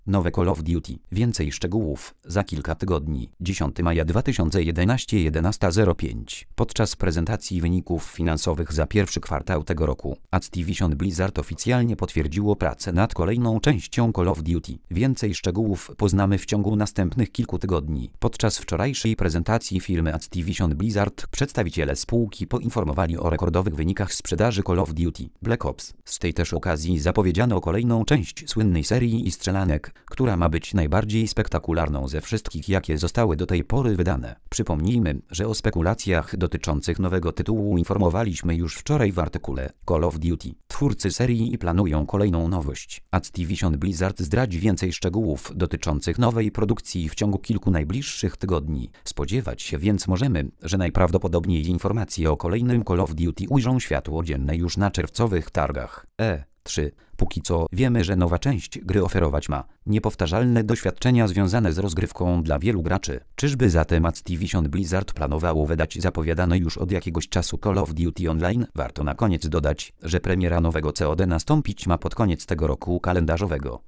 Nowe Call of Duty. Więcej szczegółów za kilka tygodni. 10 maja 2011 11:05. Podczas prezentacji wyników finansowych za pierwszy kwartał tego roku, Activision Blizzard oficjalnie potwierdziło pracę nad kolejną częścią Call of Duty. Więcej szczegółów poznamy w ciągu następnych kilku tygodni. Podczas wczorajszej prezentacji firmy Activision Blizzard przedstawiciele spółki poinformowali o rekordowych wynikach sprzedaży Call of Duty Black Ops. Z tej też okazji zapowiedziano kolejną część słynnej serii i strzelanek, która ma być najbardziej spektakularną ze wszystkich, jakie zostały do tej pory wydane. Przypomnijmy, że o spekulacjach dotyczących nowego tytułu informowaliśmy już wczoraj w artykule Call of Duty. Twórcy serii planują kolejną nowość. Activision Blizzard zdradzi więcej szczegółów dotyczących nowej produkcji w ciągu kilku najbliższych tygodni. Spodziewać się więc możemy, że najprawdopodobniej informacje o kolejnym Call of Duty ujrzą światło dzienne już na czerwcowych targach E3. Póki co wiemy, że nowa część gry oferować ma niepowtarzalne doświadczenia związane z rozgrywką dla wielu graczy. Czyżby zatem Activision Blizzard planowało wydać zapowiadane już od jakiegoś czasu Call of Duty Online? Warto na koniec dodać, że premiera nowego COD nastąpić ma pod koniec tego roku kalendarzowego.